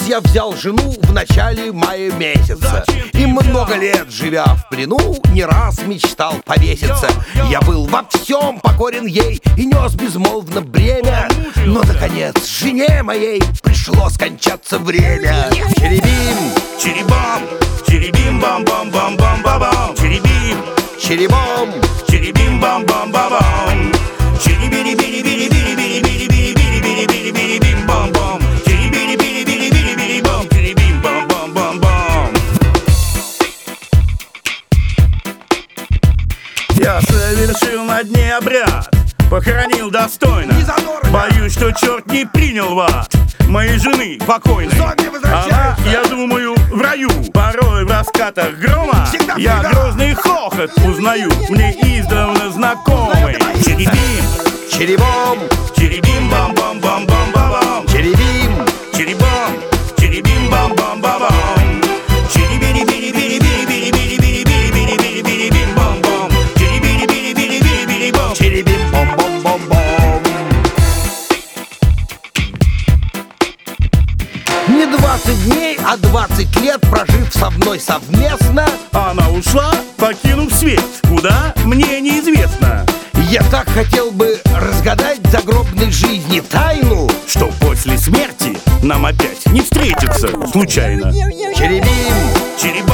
я взял жену в начале мая месяца. И много лет, живя в плену, не раз мечтал повеситься. Я был во всем покорен ей и нес безмолвно бремя. Но, наконец, жене моей пришло скончаться время. Черебим, Черебом, черебим, бам-бам-бам-бам-бам. Черебим, черебом, черебим, бам-бам-бам-бам. Черебири-бири-бири-бири-бири-бири-бири-бири-бири-бири-бим, бам-бам. Черебири-бири-бири-бири-бам, черебим, бам-бам-бам-бам. Я совершил на дне обряд, похоронил достойно. Боюсь, что черт не принял в ад моей жены покойной. Она, я думаю, в раю. Порой в раскатах грома я грозный хохот узнаю, мне издавна знакомый. Черебим, черебом, черебим, бам-бам-бам-бам-бам. черебим, Черебом, черебим, бам-бам-бам-бам. Черебири-бири-бири-бири-бири-бири-бири-бири-бири-бим, бам-бам. Черебири-бири-бири-бири-бири-бам. черебим, бом-бом-бом-бом. Не 20 дней, а 20 лет, прожив со мной совместно, Она ушла, покинув свет. Куда? Мне неизвестно. я так хотел бы разгадать загробной жизни тайну. Что после смерти нам опять не встретиться случайно. Черебим, Черебим,